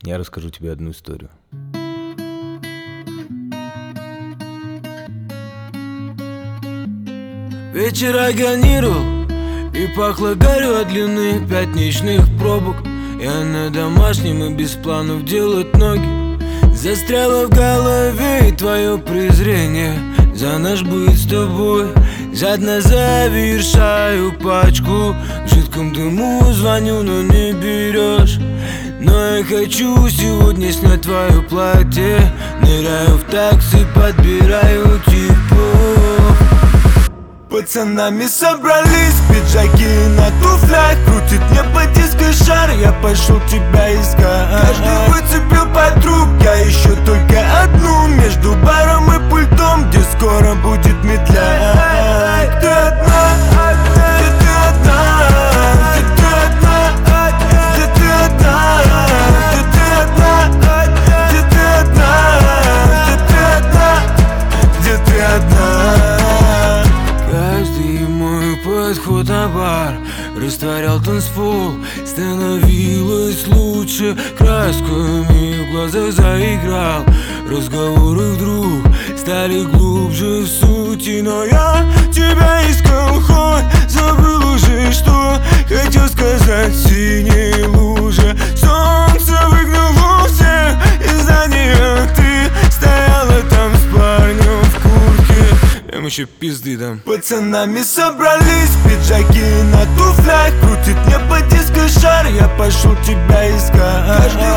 Я расскажу тебе одну историю. Вечер агонировал и пахло гарью от длины пятничных пробок. Я на домашнем и без планов делать ноги. Застряло в голове и твое презрение за наш быт с тобой. Жадно завершаю пачку, в жидком дыму звоню, но не берешь. Но я хочу сегодня снять твое платье. Ныряю в такси, подбираю типов. Пацанами собрались, пиджаки на туфлях. Крутит мне по диско шар, я пошел тебя искать. Каждый выцепил подруг, я ищу только одну. Между баром и пультом, где скоро будет медляк. Ты одна, где ты одна, где ты одна, где ты одна, где ты одна, где ты одна, где ты одна, где ты одна. Каждый мой подход на бар растворял танцпол. Становилось лучше, красками в глазах заиграл. Разговоры вдруг стали глубже в сути. Но я тебя искал, хоть забыл уже, что хотел сказать в синей луже. Солнце выгнало всех из здания. Ты стояла там с парнем в куртке. Я ему еще пизды дам. Пацанами собрались, пиджаки на туфлях. Крутит мне по диско шар, я пошел тебя искать. Каждый